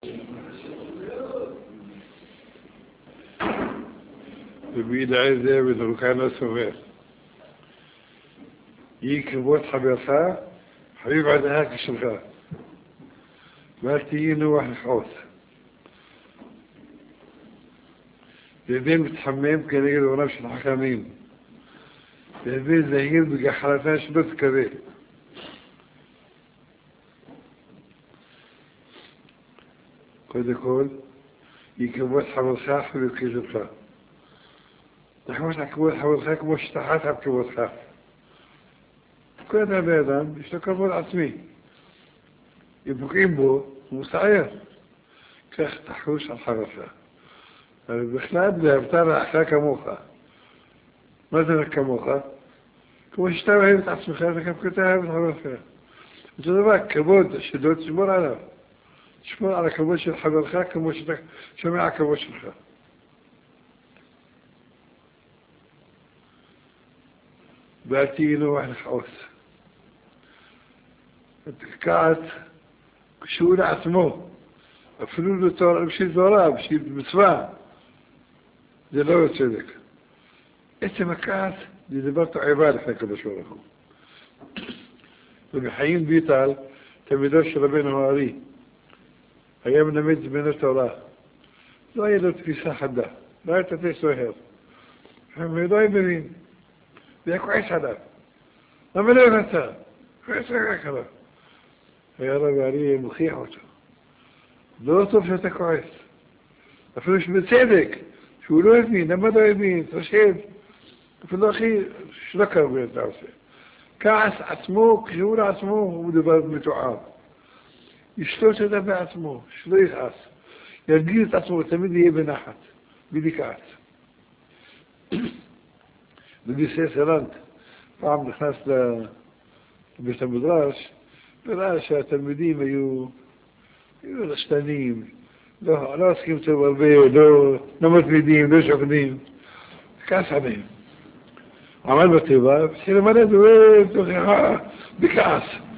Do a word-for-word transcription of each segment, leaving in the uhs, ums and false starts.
ובידעי זה ודרוקה לא סובר. יהי כבוד חברך, חביב עדך כשלך. ואל תהי נוח לכעוס. והבין מתחמם כנגד עולם של חכמים. והבין זהיר בגחלתה שלא תקבל. קודם כל, יהי כבוד חברך, חביב כשלך. תחמוש על כבוד חברך כמו שתחת על כבודך. כל אדם באדם יש לו כבוד עצמי. אם פוגעים בו, הוא מסער. כך תחוש על חברך. אבל בכלל ואהבת רעך כמוך. מה זה רק כמוך? כמו שאתה אוהב את עצמך, אתה גם כתה אוהב את חברך. זה דבר, כבוד שלא תשמור עליו. תשמור על הכבוד של חברך כמו שאתה שומע הכבוד שלך. ואל תהי נוח לכעוס. כעס כשהוא לעצמו, אפילו בשביל תורה, בשביל מצווה, זה לא צדק. עצם הכעס זה דבר תועבה לפני הקדוש ברוך הוא. ובחיים ביטל, תלמידו של רבנו הארי, היה מלמד זמנו תורה. לא היה לו תפיסה חדה, לא היה תתי סוהר. ולא היה מבין. והיה כועס עליו. למה לא הבנת? כועס רק עליו. היה רב הארי מוכיח אותו. לא טוב שאתה כועס. אפילו שבצדק, שהוא לא הבין, למה לא הבין, תרשב. אפילו הכי שלא קרוב אתה עושה. כעס עצמו, כשהוא לעצמו, הוא דבר מתועב. ישלוט אותה בעצמו, שלא יכעס. ירגיל את עצמו, תמיד יהיה בנחת, בלי כעס. בגיסי סלנט, פעם נכנס לבית המדרש, וראה שהתלמידים היו, היו רשתנים, לא, לא עסקים טוב הרבה, לא, לא מתמידים, לא שוקדים, כעס עליהם. עמד בטבע, התחיל למלא דואב, תוכחה, בכעס.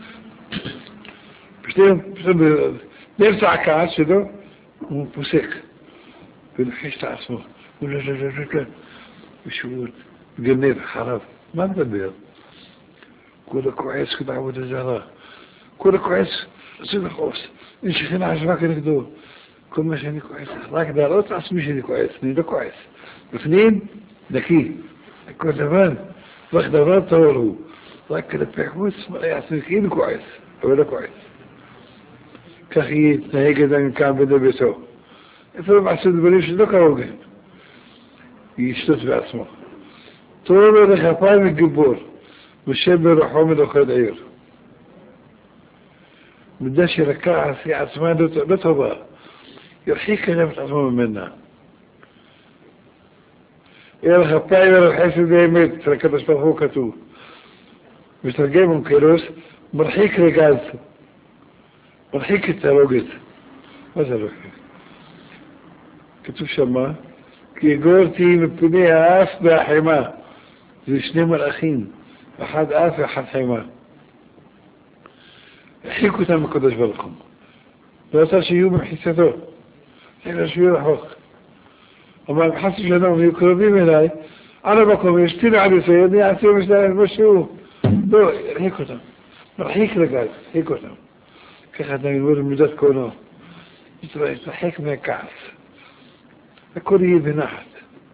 פשוט, פשוט, באמצע הכעס שלו, הוא פוסק, ולחיש את עצמו, הוא לא, לא, לא, לא, לא, ושהוא גנב, חרב. מה מדבר? כולה כועס כדי עבוד הזרה. כולה כועס, עשו לכעוס. אין שכינה עשבה כנגדו. כל מה שאני כועס, רק להראות לעצמי שאני כועס, אני לא כועס. בפנים, נקי. הכל דבר, רק דבר טהור הוא. רק כלפי חוץ, מראה עצמי כאילו כועס, אבל לא כועס. כך היא התנהגת גם כאן בני ביתו. איפה לא מעשו דברים שלא קראו גם. היא ישתות בעצמו. טוב לכפיים וגיבור, ושב ברוחו מלוכד עיר. מידה של הכעס היא עצמה לא טובה, ירחיק גם את עצמו ממנה. יהיה לכפיים ורחסת באמת, אצל הקדוש ברוך הוא כתוב. מתרגם אונקלוס, מרחיק רגז, מרחיק את הרוגת. מה זה רוגת? כתוב שמה, כי גורתי מפני האף והחימה. זה שני מלאכים, אחד אף ואחד חימה. הרחיק אותם הקדוש ברוך הוא. לא רצה שיהיו במחיצתו, אלא שיהיו רחוק. אבל חס ושלום, יהיו קרובים אליי, על המקום, ישתילו על ישראל, אני אעשה משלם משהו. לא, הרחיק אותם. מרחיק רגל, הרחיק אותם. ככה אתה מלמוד במידת קונו. יתרחק מהכעס. הכל יהיה בנחת.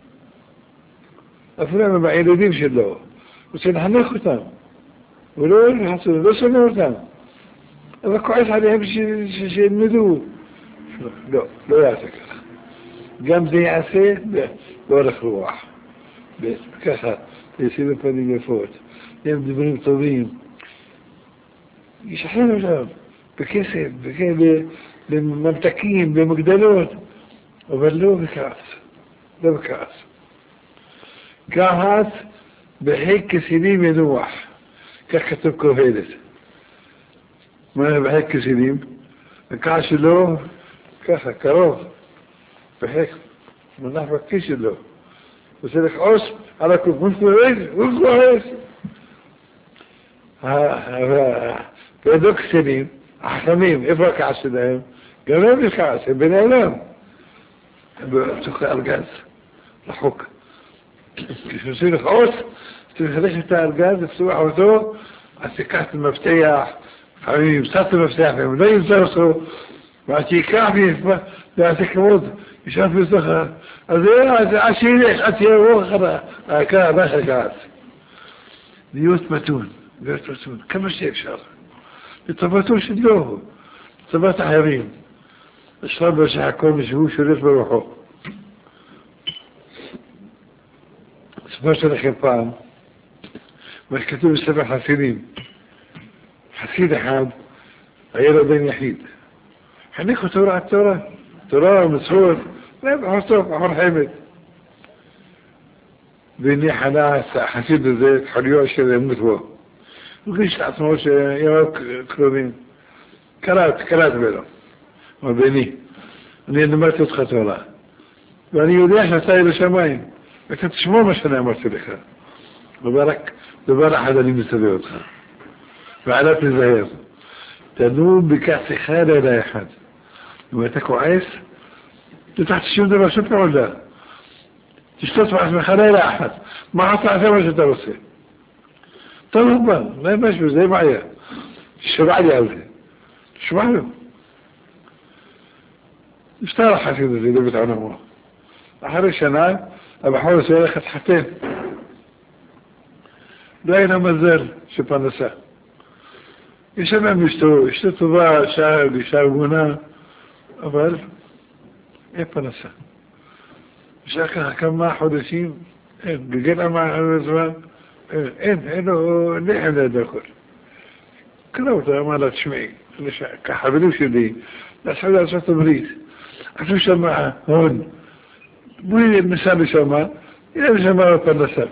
אפילו הם הילדים שלו, רוצה לחנך אותם. הוא לא יחסו, לא שונא אותם. אבל כועס עליהם שילמדו. לא, לא יעשה ככה. גם זה יעשה באורך רוח. ככה, יעשה בפנים יפות. הם דברים טובים. ישחרר אותם בכסף, בממתקים, במגדלות. אבל לא בכעס. לא בכעס. כעס בחיק כסילים ינוח. כך כתוב קהלת. מה זה בחיק כסילים? הכעס שלו, ככה, קרוב. בחיק, מונח בכיס שלו. רוצה לכעוס על הקוף. הוא כועס, הוא כועס. וידו כסילים, החכמים, איפה הכעס שלהם? גנב לי כעס, הם בנעלם. הם בתוך הארגז, רחוק. כשעושים לך אות, אתה מחדש את הארגז, לפתוח אותו, אז תיקח את המפתח, לפעמים ימצא את המפתח, והם לא ימצא אותו, ואז תיקח ויעשה כבוד, ישב בתוך ה... אז עד שילך, עד שיבוא אחר הכעס. להיות מתון, להיות מתון, כמה שאפשר. לטובתו שלו, לטובת אחרים. השלב בשחקון ושהוא שולט ברוחו. אספרתי לכם פעם, מה שכתוב בספר חסידים. חסיד אחד, היה לו בן יחיד. חניך אותו רע תורה, תורה ומצוות, לא בחור טוב, בחור חמד. והניח עלה החסיד הזה, את חוליו אשר ימות בו. הוא גיש לעצמו שימיו קרובים. קראת, קראת בלו. אמר בני, אני אמרתי אותך תורה. ואני יודע שאתה יהיה לשמיים. ואתה תשמור מה שאני אמרתי לך. וברק, דבר אחד אני מצווה אותך. ועליו תזהר. תנו בכעסך לילה אחד. אם אתה כועס, תתחת שום דבר שום פעולה. תשתות בעצמך לילה אחד. מה אתה עושה מה שאתה רוצה? טוב רבה, לא יהיה משהו, זה בעיה. תשמע לי על זה. תשמע לו. נפטר החסיד הזה לבית עולמו. אחרי שנה, הבחור הזה הולך להתחתן. לא היה לו מזל שפרנסה. ישב עם אשתו, אשתו טובה, אישה, אישה הגונה, אבל אין פרנסה. אפשר ככה כמה חודשים, אין, גגל אמר זמן, אין, אין לו לחם לדקות. קרא אותה, אמר לה, תשמעי, כחברים שלי, נסעו לארצות הברית, עשו שם הון, בואי נסע לשם, הנה לשם פרנסה.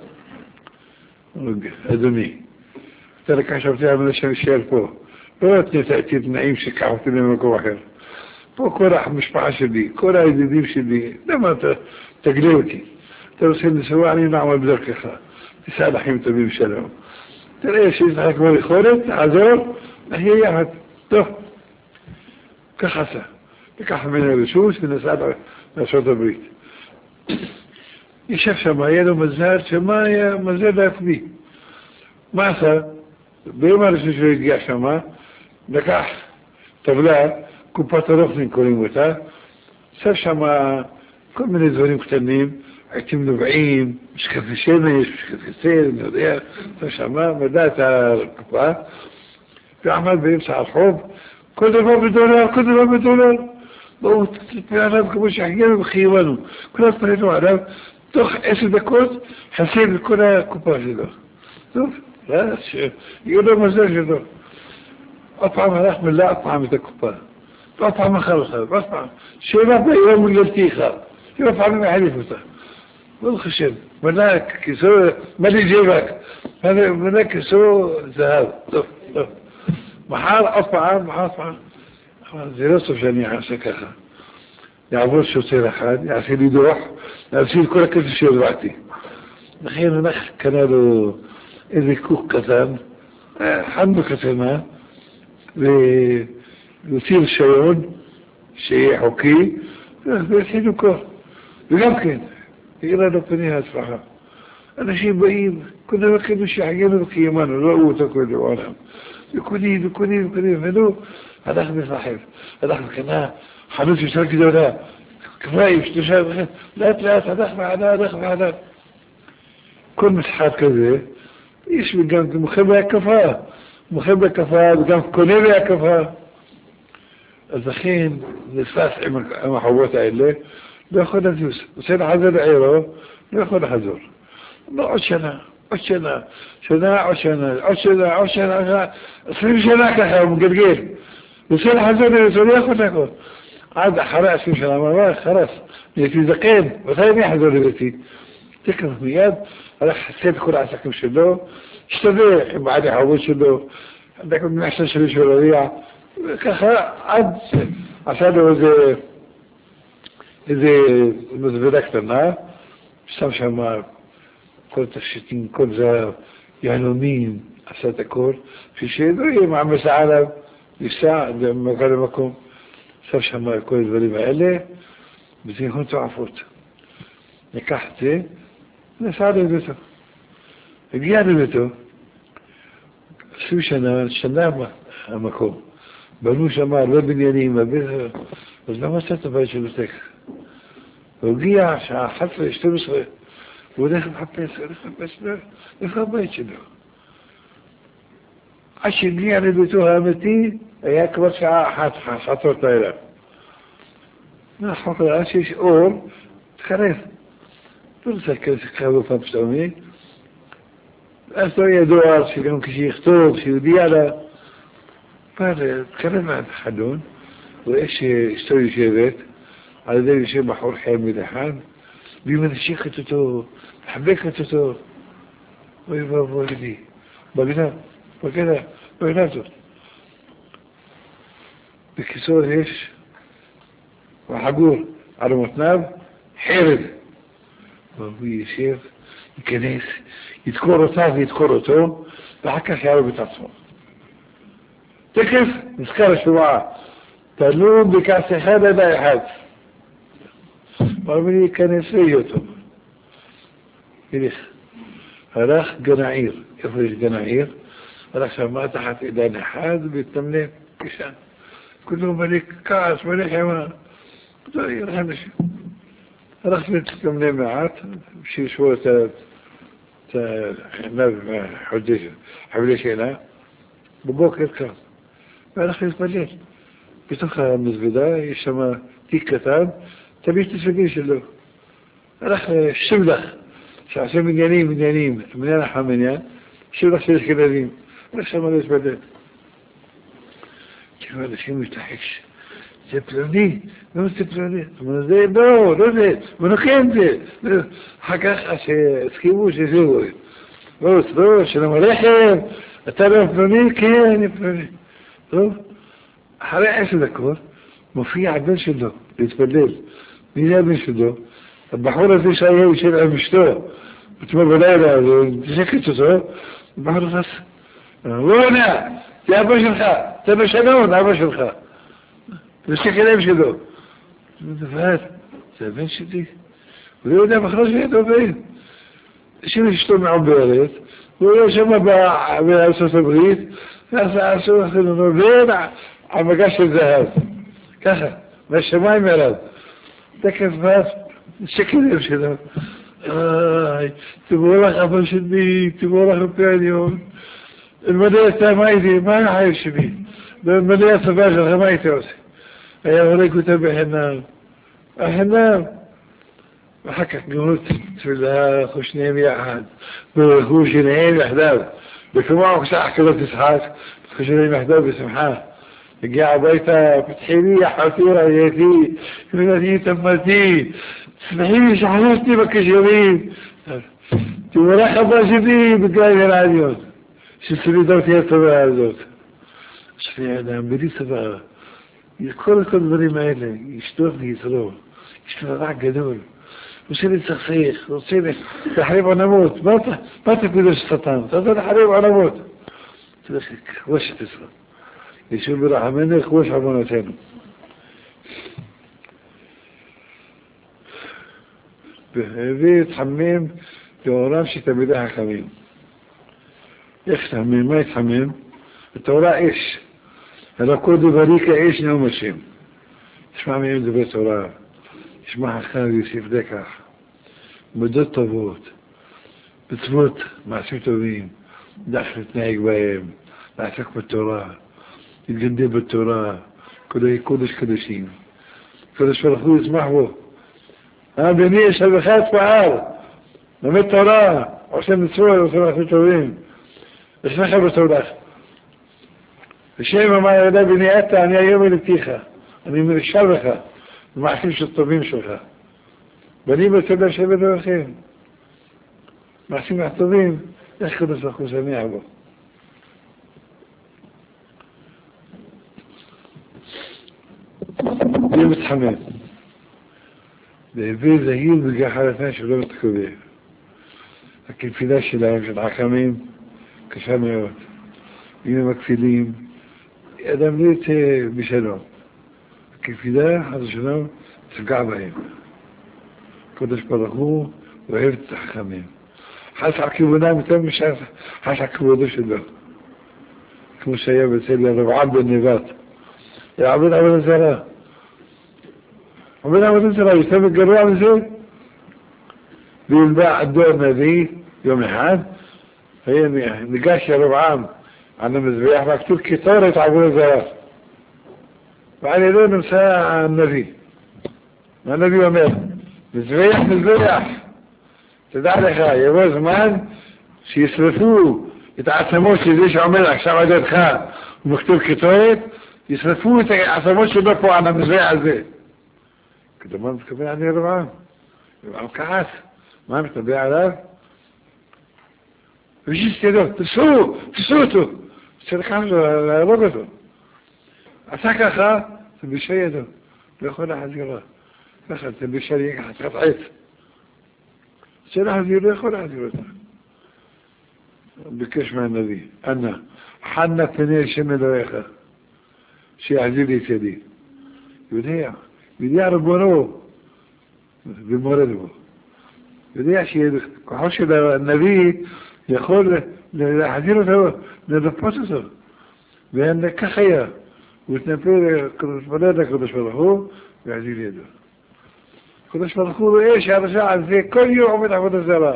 אדוני, אתה לקח שבתי על מנה שאני אשאר פה, לא נתתי תנאים שקח אותי למקום אחר. פה כל המשפחה שלי, כל הידידים שלי, למה אתה תגלה אותי? אתה רוצה לנסוע, אני נעמל בדרכך, תיסע לחיים טובים שלום. תראה שיש לך כבר יכולת, תעזור, נחיה יחד. טוב, כך עשה. לקח ממנו רשות ונסע לארצות הברית. ישב שם, היה לו מזל, שמה היה מזל להפליא. מה עשה? ביום הראשון שהוא הגיע שם, לקח טבלה, קופת הרופנים קוראים אותה, שם שם כל מיני דברים קטנים, עצים נובעים, משקפי שמש, משקפי צל, אני יודע, שם שם, מדע את הקופה, ועמד באמצע הרחוב, כל דבר בדולר, כל דבר בדולר, בואו תתפלה עליו כמו שהחיינו וחייבנו, כולם פנינו עליו, תוך עשר דקות חסר לכל הקופה שלו. טוב, יהיו לו מזל שלו. עוד פעם הלך מלא, עוד פעם את הקופה. עוד פעם אחר אחר, עוד פעם. שאלה ביום מגלתיך. שבע פעמים יחליף אותה. לא חושב, מנה כיסו, מנה ג'יבק, מנה כיסו זהב. טוב, טוב. מחר עוד פעם, מחר עוד פעם. זה לא סוף שאני אעשה ככה. יעבור שוטר אחד, יעשה לי דוח, יעשה כל הכסף שהרבעתי. לכן אנחנו קנה לו איזה קוק קטן, חנו קטנה, ויוציא רישיון שיהיה חוקי, והתחילו כל. וגם כן, יהיה לנו פני ההצלחה. אנשים באים, כולם כאילו שחיינו וקיימנו, לא ראו אותו כל העולם. וקונים, וקונים, וקונים, ולא, אנחנו נפחד. אנחנו קנה חנות יותר גדולה, כפיים, שלושה וחד, לאט לאט, הלך ועלה, הלך ועלה. כל משחק כזה, יש גם מוכר בהקפה, מוכר בהקפה וגם קונה בהקפה. אז לכן נתפס עם, עם החובות האלה, לא יכול לזוז. רוצה לחזור לעירו, לא יכול לחזור. לא עוד שנה, עוד שנה, שנה, עוד שנה, עוד שנה, עוד שנה, עשרים שנה ככה, הוא מגלגל. רוצה לחזור לביתו, לא יכול לחזור. עד אחרי עשרים שנה, אמר, חלס, נהייתי זקן, מתי אני אחזור לביתי? תקרב מיד, הלך חסד את כל העסקים שלו, השתדל עם בעלי החובות שלו, דקות מהשנה שלי של הריע, וככה עד עשה לו איזה, איזה מזוודה קטנה, שם שם כל תפשיטים, כל זה, יהלומים, עשה את הכל, כשלא יהיה מעמסה עליו, ניסע למקום למקום. עכשיו שמע כל הדברים האלה, וזה יכול תועפות. לקח את זה, ונסע לביתו. הגיע לביתו, עשו שנה, שנה המקום. בנו שם הרבה בניינים, אז לא מצא את הבית של ביתך. הוא הגיע שעה אחת עשרה, שתים עשרה, הוא הולך לחפש, הולך לחפש, איפה הבית שלו? עד שהגיע לביתו האמיתי, היה כבר שעה אחת, חצות לילה. מהחוק עד שיש אור, תחרף. לא רוצה כזה פעם פתאומי. אז לא יהיה דואר שגם כשיכתוב, שיודיע לה. אבל תחרף מהחלון, רואה שאשתו יושבת, על ידי יושב בחור חמד אחד, והיא מנשכת אותו, מחבקת אותו. אוי ואבוי לי, בגנה, בגנה, בגנה זאת. בקיצור יש, וחגור על המותניו, חרב. והוא ישב, ייכנס, ידקור אותה וידקור אותו, ואחר כך יערוב את עצמו. תקף, נזכר השבועה, תלום בכעס אחד עד אחד. ואומר לי, ייכנס ויהיה אותו. ילך. הלך גנעיר. איפה יש גנעיר? הלך שמה תחת עידן אחד והתנמנם כשם. כולו מלא כעס, מלא חמה. לא יהיה לך אנשים. הלך להתנמנם מעט, שישבו את החנב חבלי שאלה. בבוקר קם. והלך להתפלל. בתוך המזוודה יש שם תיק קטן, תמיד תספגים שלו. הלך שבלח, שעשה מניינים, מניינים, מניין החמניה, שבלח של אשכנזים. הלך שם להתפלל. כאילו אנשים מתחש. זה פלוני, לא זה פלוני. אמרו, זה לא, לא זה, אמרו, כן זה. אחר כך הסכימו שזהו. לא, לא, שלום עליכם, אתה לא פלוני? כן, אני פלוני. טוב, אחרי עשר דקות, מופיע הבן שלו, להתפלל. מי זה הבן שלו? הבחור הזה שהיה יושב עם אשתו, אתמול בלילה, ותשקת אותו, הבחור נכנס, רונה, זה אבא שלך, זה בשלום, אבא שלך. ושקת להם שלו. זה הבן שלי. הוא לא יודע בכלל שיהיה דובר. יש אשתו מעוברת, הוא לא שמע בארצות הברית, ועשה עשו לכם נובן על מגש של זהב. ככה, מהשמיים אליו. תקף ואז, שקט לב שלו. איי, תבואו לך אבא שלי, תבואו לך לפי העליון. אלמדי אתה, מה הייתי? מה החיים שלי? אלמדי הצבא שלך, מה הייתי עושה? היה הולך אותה בחינם. החינם. ואחר כך גמות תפילה, חושניהם יחד. ברכו שניהם יחדיו. וכמו כשאח כזאת תשחק, חושניהם יחדיו בשמחה. הגיע הביתה, פתחי לי, אחותי רעייתי, ילדי תמתי, תשמחי לי שחלפתי בקשרים. תבורך הבא שלי בגלל הרעיון, שסלידותי הטובה הזאת. שפי אדם, בלי צבא, כל כל הדברים האלה, ישטוף ויצרוב, יש לו רע גדול. רוצה לצחצח, רוצה להחריב עונמות. מה תפידו ששטן? אתה רוצה להחריב עונמות. צריך לכבוש את ישראל. ישוב ברחמנו, כבוש עוונותינו. והביא התחמם לעולם שתלמידי חכמים. איך תחמם? מה התחמם? התורה אש. אלא כל דברי כאש נאום השם. תשמע מהם דברי תורה. תשמע חכם ויוסיף לקח. מידות טובות. מצוות מעשים טובים. דרך להתנהג בהם. לעסוק בתורה. להתגנדה בתורה. קודש קודשים. קודש ברוך הוא ישמח בו. אה, בני יש הלכה פעל. לומד תורה. עושה מצוות, עושה מעשים טובים. ישמח בתורה. ושם אמר ידע בני אתה, אני היום אלתיך. אני מרשע לך. במעשים שטובים שלך. ואני בתודה שבת דרכם. מעשים הטובים, איך קודש ברוך הוא שמח בו. זה מתחמם. והביא זהיר בגחלתן שלא מתקבל. הכנפילה שלהם, של חכמים, קשה מאוד. אם הם מקפילים, אדם לא יצא בשלום. כפידה, חס ושלום, תפגע בהם. קדוש ברוך הוא אוהב את החכמים. חס על כיוונם יותר משחס על כבודו שלו. כמו שהיה אצל רבעם בן נבט. יעבוד עבודה זרה. עבוד עבודה זרה, יותר גרוע מזה. וילבע דור נביא יום אחד, ניגש לרבעם על המזבח וכתוב כתורת עבודה זרה. ועל ידו נמצא הנביא. והנביא אומר, מזבח, מזבח. תדע לך, יבוא זמן שישרפו את העצמות של זה שעומד עכשיו על ידך ומכתוב כתורת, ישרפו את העצמות שלו פה על המזבח הזה. כדומה מתכוון על ירבעם. ירבעם כעס. מה מתנבא עליו? ושיש ידו, תפסו, תפסו אותו. צריך להרוג אותו. עשה ככה, תבישה ידו. לא יכול להחזירה. ככה, תבישה לי ככה, תחת עץ. שלח זיר לא יכול להחזיר אותה. ביקש מהנביא, אנא, חנה פני השם אלוהיך, שיחזיר לי את ידי. יודע, יודע רבונו, ומורד בו. יודע שכוחו של הנביא יכול להחזיר אותו, לרפות אותו. וכך היה. הוא התנפל לקדוש ברוך הוא, ויחזיר לי ידו. קדוש ברוך הוא רואה שהרשע הזה כל יום עומד עבודה זרה.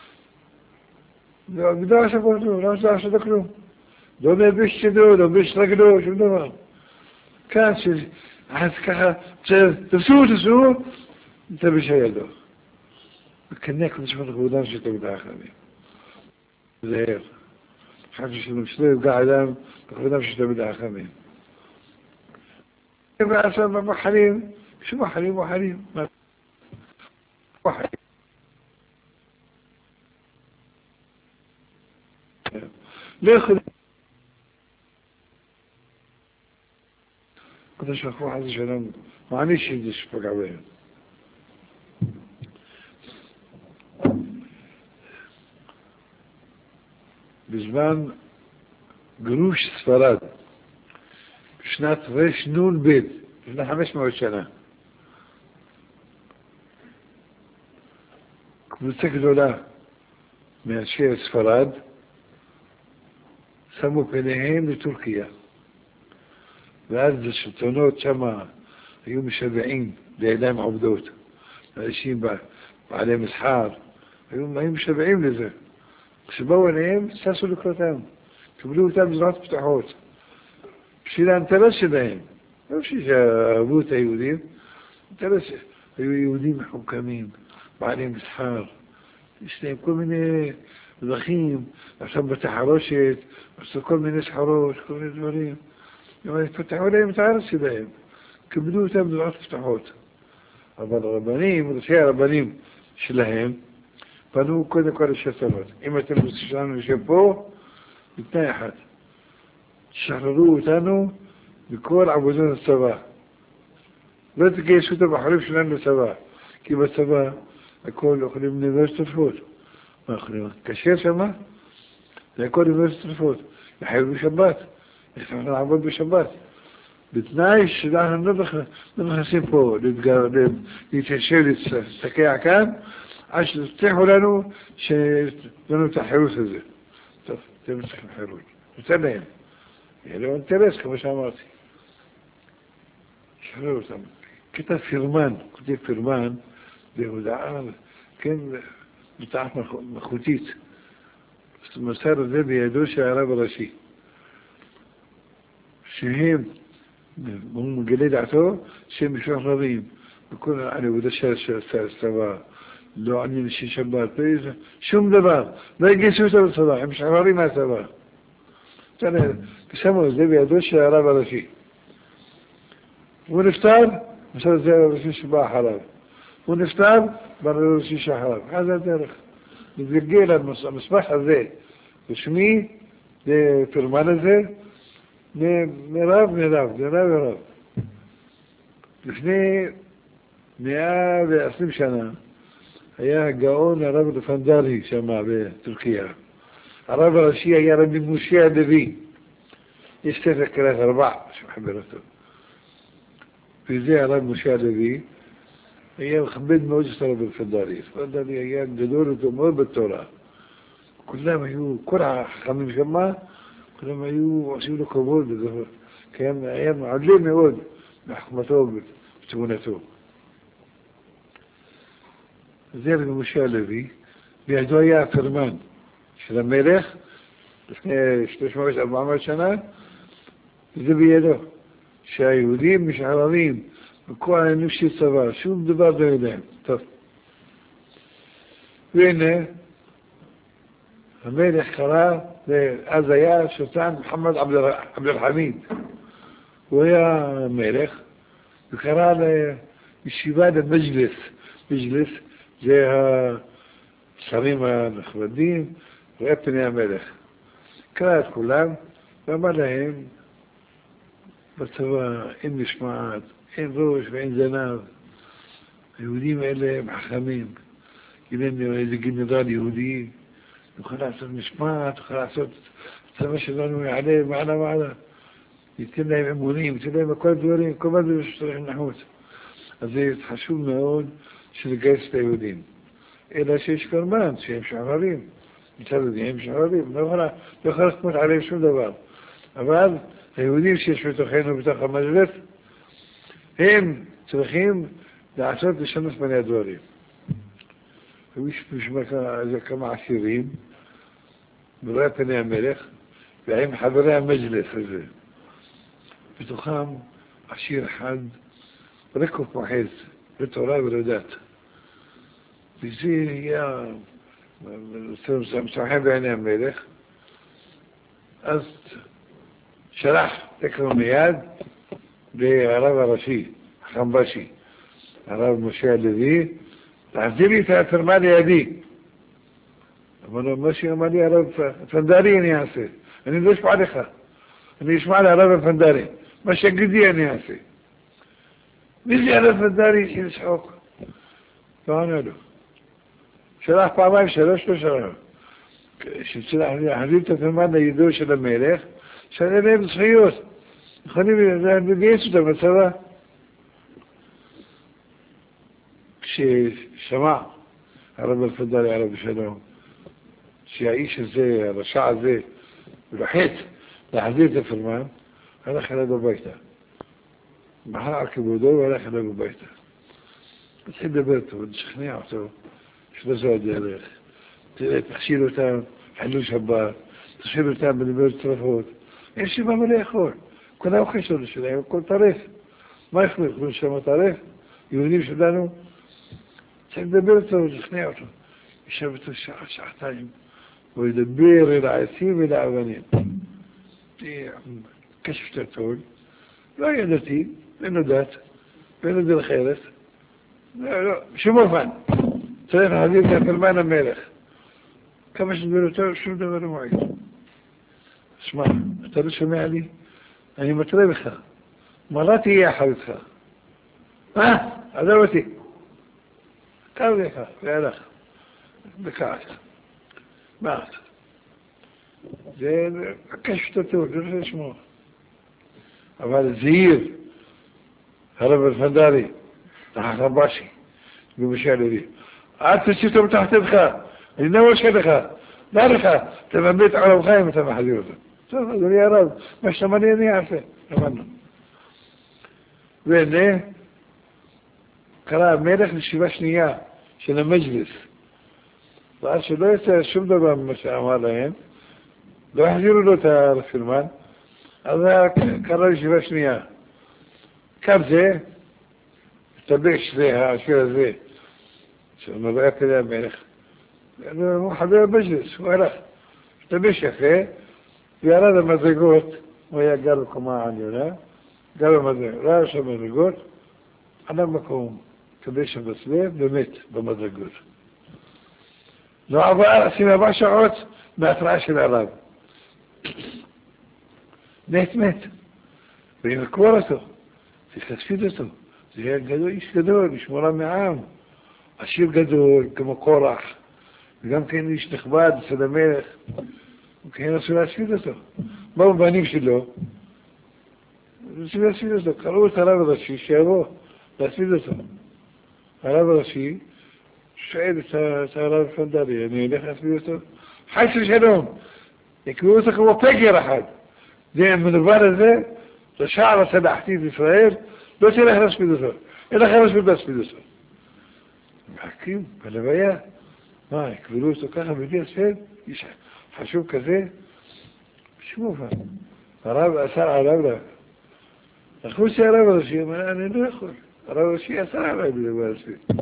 לא עשה פה כלום, לא עשה עשה כלום. לא מביש ידו, לא מביש רגלו, שום דבר. כאן אז ככה, תפסו, תפסו, תביש ידו. וכנראה קדוש ברוך הוא אדם שתמיד החכמים. זהר. חד ושלום, שלא יפגע אדם, אדם שתמיד החכמים. ועשה במחלים, שום מחלים מחלים. واحد ليخذ قداش اخو عز وجل معليش يدش فوق عليه بزمان قروش سفراد בשנת רש נון בית לפני חמש מאות שנה קבוצה גדולה מאנשי ספרד שמו פניהם לטורקיה ואז השלטונות שם היו משוועים לידיים עובדות אנשים בעלי מסחר היו, היו משוועים לזה כשבאו אליהם ששו לקראתם קבלו אותם בזרועות פתוחות בשביל האינטרס שלהם לא שאהבו את היהודים אינטרס היו יהודים מחוכמים בעלי מסחר, יש להם כל מיני דרכים, עכשיו בתחרושת, עשו כל מיני סחרות, כל מיני דברים. פתחו להם את הארץ שלהם, קיבלו אותם בזרועות פתוחות. אבל הרבנים, ראשי הרבנים שלהם, פנו קודם כל לשלטונות. אם אתם רוצים שלנו לשם פה, בתנאי אחד. שחררו אותנו בכל עבודות הצבא. לא תגייסו את הבחורים שלנו לצבא, כי בצבא הכל יכולים לבאס תרופות. מה יכולים? כשר שמה? זה הכל לבאס תרופות. יחייב בשבת. אנחנו נעבוד בשבת. בתנאי שאנחנו לא נכנסים פה להתיישב, להסתקע כאן, עד שתצליחו לנו שלנו את החירות הזה. טוב, אתם צריכים חירות. נותן להם. יהיה לו אינטרס, כמו שאמרתי. שחררו אותם. כתב פירמן, כותב פירמן, בהודעה, כן, בתעת מלכותית. מסר את זה בידו של הרב הראשי. שהם, הוא מגלה דעתו, שהם משוחררים. בכל העבודה של הצבא, לא עניין של שבת, שום דבר. לא יגייסו אותו בצבא, הם משוחררים מהצבא. ושמו את זה בידו של הרב הראשי. הוא נפטר, מסר את זה הרב הראשי שבא אחריו. הוא נפטר, ברר ראשי שאחריו. זה הדרך. נתגלגל המסמך הזה, רשמי, לפרמן הזה, מרב מרב, מרב מרב. לפני מאה ועשרים שנה, היה הגאון הרב לפנדרי שם בטורקיה. הרב הראשי היה רבי משה הלוי. יש ספר קריאת ארבע שמחבר אותו. וזה הרב משה הלוי, היה מכבד מאוד את הרב אלפנדרי. אלפנדרי היה גדול אותו מאוד בתורה. כולם היו, כל החכמים שמה, כולם היו עושים לו כבוד, כי היה מעלה מאוד בחוכמתו ובתבונתו. זה הרב משה הלוי, וידו היה הפרמן של המלך, לפני שלוש מאות ארבע מאות שנה, וזה בידו, שהיהודים משחררים בכל העניינים של צבא, שום דבר לא יודעים. טוב. והנה, המלך קרא, אז היה שולטן מוחמד עבד אל-חמיד. הוא היה מלך, וקרא לישיבה למג'לס. מג'לס זה השרים הנכבדים, ראה פני המלך. קרא את כולם, ואמר להם, בצבא אין משמעת, אין ראש ואין זנב. היהודים האלה הם חכמים. גילינו איזה גנרל יהודי, נוכל לעשות משמעת, נוכל לעשות הצבא שלנו יעלה מעלה מעלה. ייתן להם אמונים, ייתן להם כל דברים, כל מה זה שצריך נחוץ. אז זה חשוב מאוד שנגייס את היהודים. אלא שיש קרמן, שהם שחררים. מצד הדין הם שחררים, לא יכול לחמות עליהם שום דבר. אבל היהודים שיש בתוכנו, בתוך המג'לס, הם צריכים לעשות לשנות פני הדברים. ויש כמה עשירים, ברואי פני המלך, ועם חברי המג'לס הזה. בתוכם עשיר אחד, רקוב מוחז, לתורה ולדת. וזה היה מצוחם בעיני המלך, אז שלח תקרא מיד לרב הראשי, החמבשי, הרב משה הלוי, תחזיר לי את הפרמה לידי. אמר לו, משה אמר לי, הרב הפנדרי אני אעשה, אני לא אשמע לך, אני אשמע לרב הפנדרי, מה שגידי אני אעשה. מי זה הרב הפנדרי שישחוק? לא ענה לו. שלח פעמיים שלוש לא שלח. שצריך להחזיר את הפרמה לידו של המלך, שאין להם זכויות, יכולים לגייס אותם בצבא. כששמע הרב אלפנדרי עליו השלום, שהאיש הזה, הרשע הזה, לוחץ להחזיר את הפרמן, הלך אליו הביתה. מחר על כיבודו והלך אליו הביתה. התחיל לדבר איתו, לשכנע אותו, שלא זו הדרך. תכשיל אותם, חילול שבת, תכשיל אותם בלימוד צרפות. אין שבא מה לאכול. כל האוכל שלנו שלהם, הכל טרף. מה יכולים? יכולים לשמוע טרף? יהודים שלנו, צריך לדבר איתו ולשכנע אותו. ישב איתו שעה, שעתיים, הוא ידבר אל העצים ואל האבנים. קשף תרטול, לא ידעתי, אין לו דת, ואין לו דרך ארץ. לא, לא, שום אופן. צריך להחזיר את הפרמן המלך. כמה שדבר יותר, שום דבר לא מועיל. שמע, אתה לא שומע לי? אני מתרה בך. מה תהיה אחר איתך? מה? עזב אותי. קר לך, והלך. בכעס. מה? זה הקשת אותו, זה לא לשמוע. אבל זהיר, הרב אלפנדרי, החמבשי, במשה הלוי. אל תוציא אותו מתחת ידך, אני לא מרשה לך, לא לך, תממד את עולמך אם אתה מחזיר אותו. טוב, אדוני הרב, מה שאתה לי אני אעשה, למדנו. והנה, קרא המלך לישיבה שנייה של המג'לס. ואז שלא יצא שום דבר ממה שאמר להם, לא החזירו לו את הפרמן, אז קרא לישיבה שנייה. כאן זה, השתבש זה, השיר הזה, שמראה כדי המלך. הוא חבר המג'לס, הוא הלך. השתבש יפה, וירד המדרגות, הוא היה גר בקומה העליונה, גר במדרגות, ראה שם מדרגות, עלה מקום, קבל שם בסלב, ומת במדרגות. לא עבר, עשינו ארבע שעות בהתראה של הרב. מת מת, ואם לקבור אותו, צריך להספיד אותו. זה היה גדול, איש גדול, לשמורה מעם, עשיר גדול, כמו קורח, וגם כן איש נכבד, אצל המלך, וכן רצו להספיד אותו. באו בנים שלו, רוצים להספיד אותו. קראו את הרב הראשי שיבוא להספיד אותו. הרב הראשי שואל את הרב פנדרי, אני אלך להספיד אותו? חס ושלום, יקראו אותו כמו פגר אחד. זה המנוול הזה, לשער הסלחתית ישראל, לא תלך להספיד אותו. אין לך להספיד להספיד אותו. מחכים בלוויה. מה, יקבלו אותו ככה בלי הספד? איש חשוב כזה? בשום אופן. הרב אסר עליו לה. אנחנו שהרב הראשי אמר, אני לא יכול. הרב הראשי אסר עליו בלי הספד.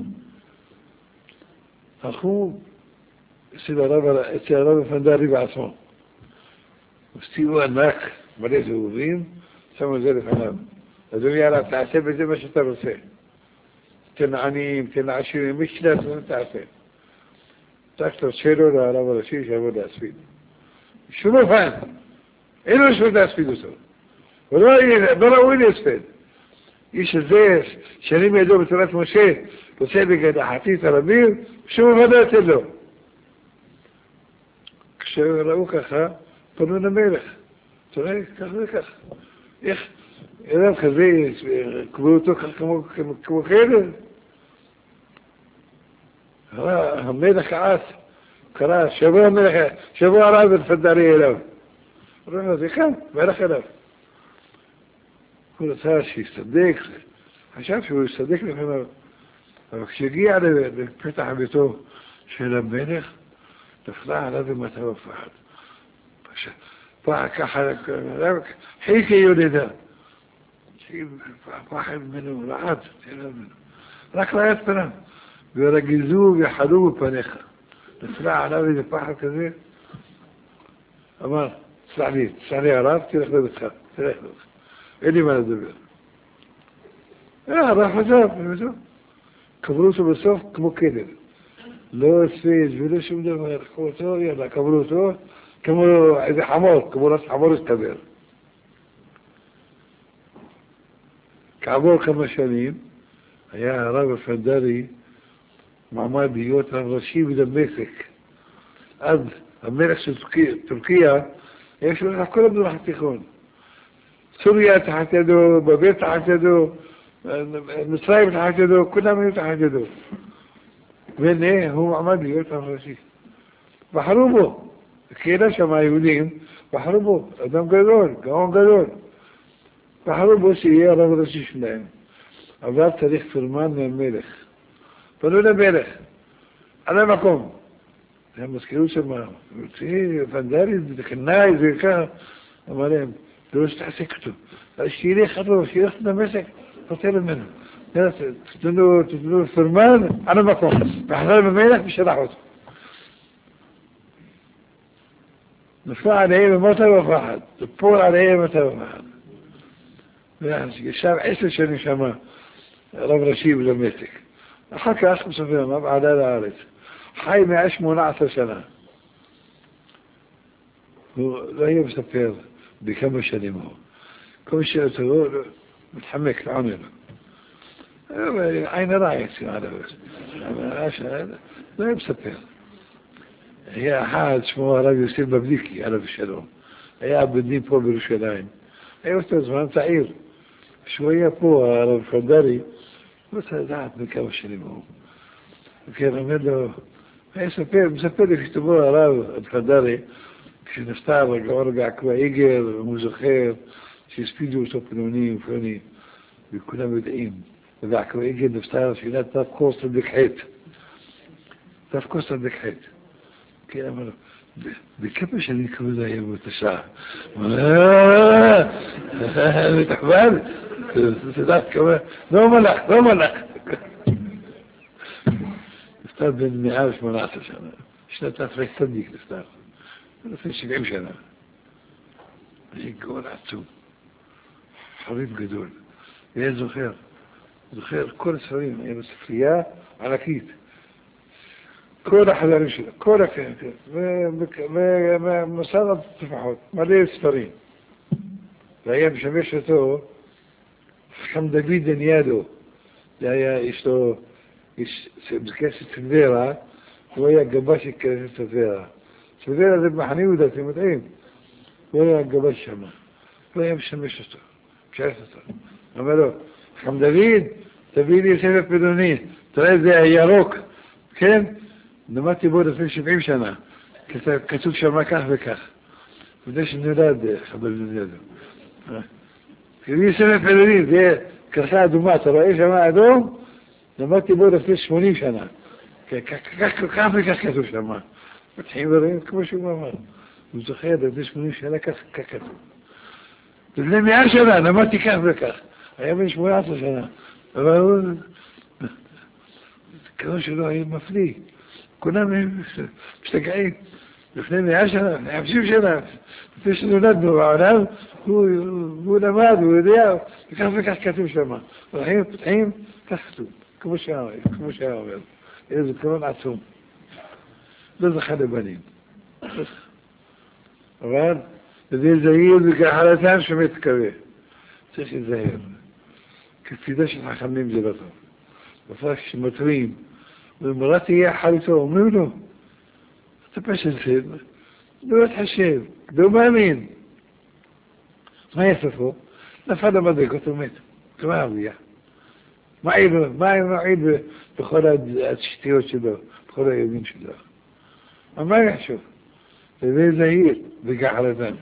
אנחנו אצל הרב הפנדרי בעצמו. הוציאו ענק מלא זהובים, שמו את זה לפניו. אדוני עליו, תעשה בזה מה שאתה רוצה. תן עניים, תן עשירים, מי שלה תעשה. רק תרשה לו לרב הראשי שיבוא להספיד. בשום אופן, אין לו שום להספיד אותו. הוא לא ראוי להספיד. איש הזה, שנים ידעו בתורת משה, רוצה בגדחתי את הרבים, בשום אופן לא יתן לו. כשראו ככה, פנו למלך. תראה, כך וכך. איך, אדם כזה, קבלו אותו כך כמו חדר. המלך כעס, קרא, שבוע המלך, שבוע הרב הפנדרי אליו. הוא אומר, זה כאן, מלך אליו. הוא רצה שיסתדק, חשב שהוא יסתדק לפניו. אבל כשהגיע לפתח ביתו של המלך, נפלה עליו במטה ופחד. פחד ככה, חיקי יולדה. פחד ממנו, רעד, רק רעד פניו. ורגיזו וחלו בפניך. נפלה עליו איזה פחד כזה. אמר, תסלח לי, תסלח לי הרב, תלך לביתך, תלך לביתך. אין לי מה לדבר. הרב חזר, קבלו אותו בסוף כמו כלב. לא הספיד ולא שום דבר, לקחו אותו, יאללה, קבלו אותו, כמו איזה חמור, כמו ראש חמור הסתבר. כעבור כמה שנים, היה הרב הפנדרי, מעמד להיות רב ראשי בדמשק. אז המלך של טורקיה, יש לו את כל המזרח התיכון. סוריה תחת ידו, בבל תחת ידו, מצרים תחת ידו, כולם היו תחת ידו. והנה הוא עמד להיות רב ראשי. בחרו בו, קהילה שם היהודים, בחרו בו, אדם גדול, גאון גדול. בחרו בו שיהיה הרב ראשי שלהם. אבל צריך פרמן מהמלך. פנו למלך, על המקום. זה המזכירות שם, תראי, פנדרי, זה קנאי, זה ככה. אמר להם, זה לא שתעסק אותו. שילך אותו, שילך לדמשק, תוצא ממנו. תתנו פרמן על המקום. וחזר במלך ושלח אותו. נפלה עליהם במותה ופחד. תפול עליהם במותה ופחד. וישב עשר שנים שמה, רב ראשי בדמשק. אחר כך מספר עליו, עלה לארץ. חי מאה שמונה עשרה שנה. הוא לא היה מספר בכמה שנים הוא. כל שאלתו הוא מתחמק, לעונה לו. עין רעי אצלי עליו. לא היה מספר. היה אחד שמו הרב יוסף בבליקי, עליו שלום. היה בדין פה בירושלים. היה אותו זמן צעיר. כשהוא היה פה, הרב פנדרי, לא צריך לדעת בכמה שנים הוא. וכן, אומר לו, היה מספר, מספר לי כתובו הרב הפנדרי, כשנפטר הגאון בעקבא איגר, הוא זוכר שהספידו אותו פלוני ופלוני, וכולם יודעים. ובעקבא איגר נפטר שאלה תף קורס לדקחת. תף קורס לדקחת. כן, אמר לו, בכמה שנים כבוד היה באותה שעה? מתחבל? תדעת כמה, לא מלך, לא מלך. נפטר בין מאה ושמונה עשרה שנה. שנת אפריק צדיק נפטר. לפני שבעים שנה. זה גאון עצום. חביב גדול. והיה זוכר. זוכר כל הספרים. היה בספרייה ענקית. כל החדרים שלה. כל החדרים. ומסד התפחות. מלא ספרים. והיה משמש אותו חם דוד דניאדו. זה היה, יש לו, יש בכנסת סברה, הוא היה גבש של כנסת סברה. סברה זה מחנה יהודה, אתם יודעים. הוא היה גבש שם. הוא היה משמש אותו. שש עשרה. אומר לו, חכם דוד, תביא לי ספר פילוני, תראה זה הירוק, כן? למדתי בו לפני שבעים שנה, כתוב שם כך וכך. וזה שנולד חבר דוד. תביא לי ספר פילוני, זה קרסה אדומה, אתה רואה שם אדום? למדתי בו לפני שמונים שנה. כך וכך כתוב שם. מתחילים ורואים כמו שהוא אמר. הוא זוכר, לפני שמונים שנה כך כתוב. לפני מאה שנה, למדתי כך וכך. היה בן שמונה עשרה שנה. אבל הוא... כמו שלא היה מפליא. כולם משתגעים. לפני מאה שנה, לפני חמישים שנה, לפני שנולדנו בעולם, הוא למד, הוא יודע, וכך וכך כתוב שם. הולכים, פותחים, כך כתוב. כמו שהיה אומר. איזה זיכרון עצום. לא זכה לבנים. אבל זה זהיר וכחלתם שמתקווה. צריך להיזהר. כתפידה של חכמים זה לא טוב. בפרק שמטרים, ומראה תהיה חליתו, אומרים לו, אתה פשע זה, לא תחשב, לא מאמין. מה יספו? נפל למדרגות ומת. כמה הרביע? מה יעיל בכל השתיות שלו, בכל הימים שלו? מה יחשוב? זה זהיר וכחלתם.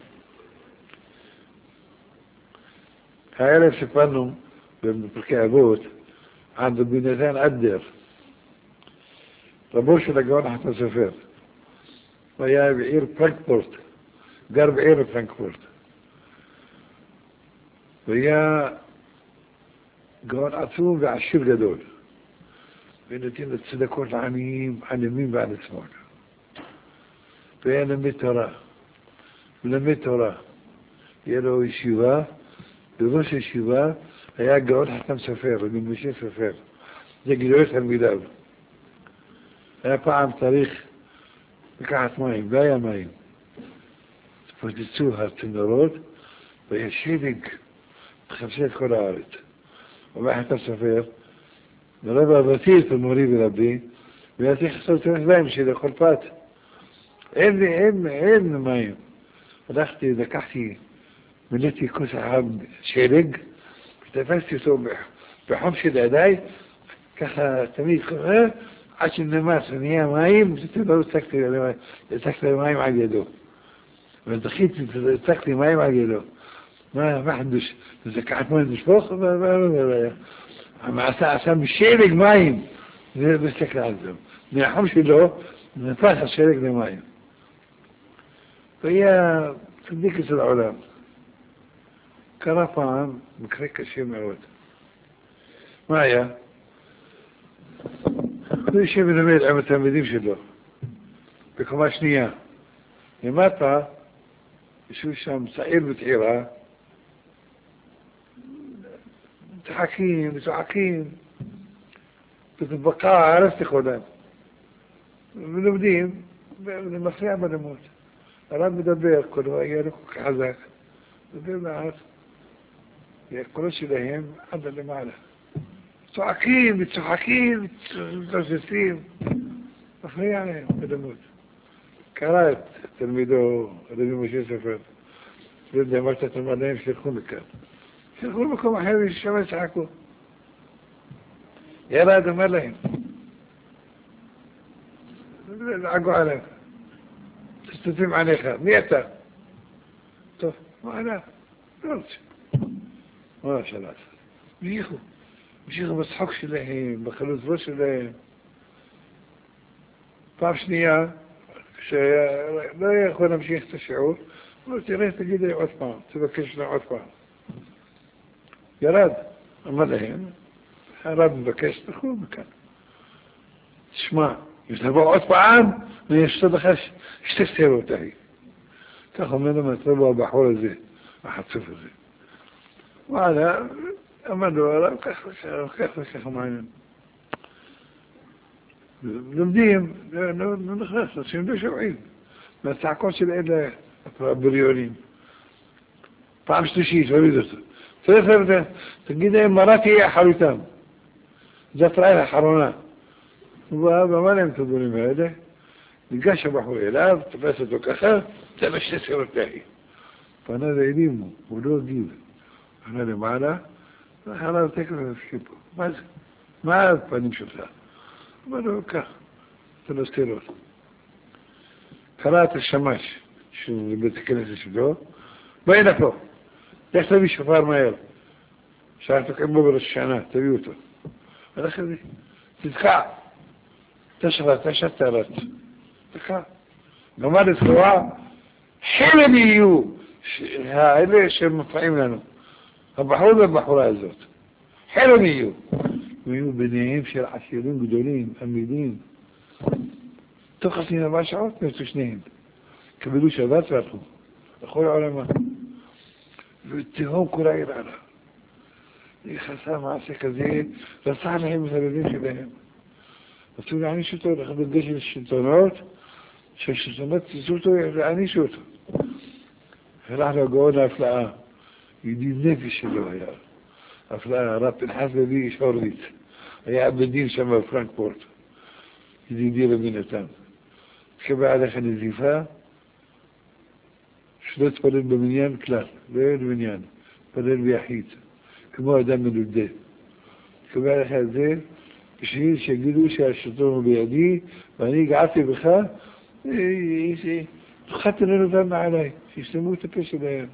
הערב סיפרנו בפרקי אבות עד רבי נתן אדר, רבו של הגאון החתן סופר. הוא היה בעיר פרנקפורט, גר בעיר פרנקפורט. והיה גאון עצום ועשיר גדול. ונתן לצדקות לעניים, על ימין ועל שמאל. והיה למד תורה. ולמד תורה. היה לו ישיבה, בראש הישיבה היה גאון חכם סופר, רבי משה סופר. זה גדולי תלמידיו. היה פעם צריך לקחת מים, לא היה מים. פוצצו הצינורות, והיה שלג, תחפשה את כל הארץ. ובא חכם סופר, ורב אבתי את מורי ורבי, והיה צריך לעשות את הרגליים שלי לכל פת. אין לי, אין, אין מים. הלכתי, לקחתי, מילאתי כוס אחד שלג, ותפסתי אותו בחום של ידיי, ככה תמיד קורה, עד שנמס ונהיה מים, לא הצקתי מים על ידו. ודחיתי, הצקתי מים על ידו. מה, מה חדוש? זה כעת מים לשפוך? המעשה עשה משלג מים, זה מסתכל על זה. מהחום שלו, נפח השלג למים. והיה צדיק אצל העולם. קרה פעם מקרה קשה מאוד. מה היה? הוא יושב ולמד עם התלמידים שלו, בקומה שנייה. למטה, ישבו שם צעיר וצעירה, צחקים וצוחקים, ובקעה הרס לכולם. ולומדים, וזה מפריע בלימוד. הרב מדבר, כולו היה לו כל כך חזק. מדבר לאט, והקולות שלהם עד למעלה. צועקים וצוחקים וצוחקים. מפריע להם בלימוד. קרא את תלמידו, רבי משה סופר. וזה אמר את התלמידים שלחו מכאן. שלחו למקום אחר ושם יצחקו. ירד אמר להם. לעגו עליו. תסתתים עליך. מי אתה? טוב, מה עליו? לא רוצה. מה אפשר לעשות? המשיכו. המשיכו בצחוק שלהם, בחלות ראש שלהם. פעם שנייה, כשלא יכול להמשיך את השיעור, אמרו, תראה, תגיד לי עוד פעם, תבקש לה עוד פעם. ירד, אמר להם, הרב מבקש, תלכו מכאן. תשמע, אם תבוא עוד פעם, אני אשתו לך שתי סתירות ההיא. כך אומר להם, תבוא הבחור הזה, החצוף הזה. וואלה, אמר לו, הרב, כך וכך, כך וכך מעניין. לומדים, לא נכנס, עושים לא שומעים. מהצעקות של אלה הבריונים. פעם שלישית, הוריד אותו. צריך לב, תגיד להם, מרה תהיה אחריתם. זאת רעי האחרונה. הוא בא ואמר להם את הדברים האלה, ניגש הבחור אליו, תפס אותו ככה, זה בשתי סירות להי. פנה לאלים, הוא לא הגיב. עלה למעלה, ואחריו תקף וסיפור. מה זה? מה הפנים שלך? אמר לו, כך, זה לא סתירות. קרא את השמש של בית הכנסת שלו, בואי הנה פה, לך תביא שופר מהר. שאל תוקעים בו בראש השנה, תביא אותו. הלך אלי, תתקע. תשרה, תשרה תארת. תתקע. גמר לתקוע, חלם יהיו, האלה שמפעים לנו. הבחור והבחורה הזאת. חלם יהיו. ויהיו ביניהם של עשירים גדולים, עמידים. תוך עשרים ארבע שעות נצאו שניהם. קבלו שבת והלכו. לכל העולמה. ותהום כל העיר עליו. חסר מעשה כזה, רצה להם את הילדים שלהם. רצו להעניש אותו, לכבד גשם השלטונות, שהשלטונות תצאו אותו, להעניש אותו. הלך לו הגאון להפלאה. ידיד נפש שלו היה. הפלאה, הרב פנחס לוי איש הורוביץ. היה בדין שם בפרנקפורט. ידידי רבי נתן. התקבל עליך נזיפה, שלא תפלל במניין כלל, לא יהיה במניין, תפלל ביחיד, כמו אדם מנודה. התקבל עליך את זה, בשביל שיגידו שהשלטון הוא בידי, ואני הגעתי בך, תחת לנו אותם עליי, שישלמו את הפה שלהם.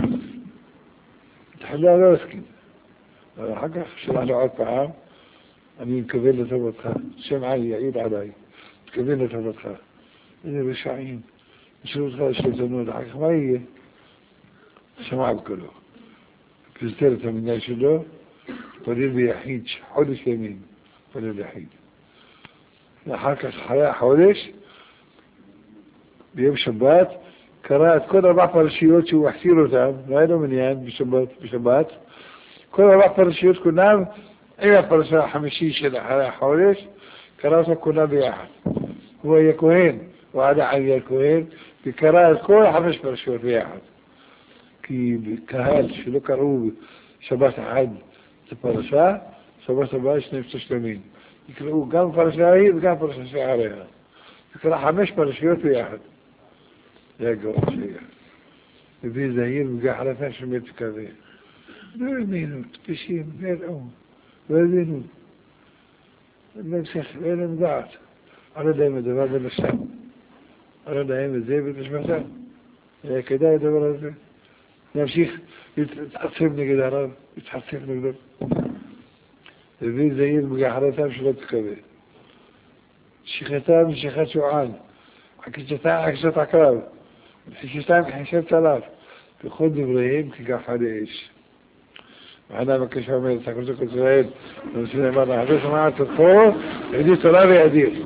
תחלה לא הסכים. אחר כך שלח לו עוד פעם, אני מקבל לטובתך, שם עלי יעיד עליי, תקבל לטובתך. איזה רשעים, נשארו אותך לשלטונות, אחר כך מה יהיה? שמע בקולו. פזתר את המדינה שלו, פלל ביחיד, חודש ימין, פלל ביחיד. אחר כך אחרי החודש, ביום שבת, קרא את כל ארבע פרשיות שהוא החסיר אותם, לא היה לו מניין בשבת, בשבת, כל ארבע פרשיות כולם, עם הפרשה החמישי של אחרי החודש, קרא אותה כולה ביחד. הוא היה כהן, הוא עדה היה כהן, וקרא את כל חמש פרשיות ביחד. כי קהל שלא קראו שבת אחד את הפרשה, שבת הבאה שני תשלומים. יקראו גם פרשה ההיא וגם פרשה שעריה. וקרא חמש פרשיות ביחד. זה הגאון שהיה. מביא זהיר וגחלתה שמת כזה. לא האמינו, תפישים, לא ידעו, לא הבינו. אין להם שכל, אין להם דעת. אני לא יודע אם הדבר בנפשם. אני לא יודע אם את זה בנשמתם. היה כדאי הדבר הזה. להמשיך להתחצף נגד הרב, להתחצף נגדו. הביא זהיר בגחלתם שלא תקווה. שכחתם שכחת שועל. עקשתם עקשת עקרב. חישתם כחישת צלף. בכל דבריהם כגחל האש. ואנה מבקש ואומר, תקרצו כל ישראל, ונושאים למה נחדש ומעט את פה, עדי תולה וידיר.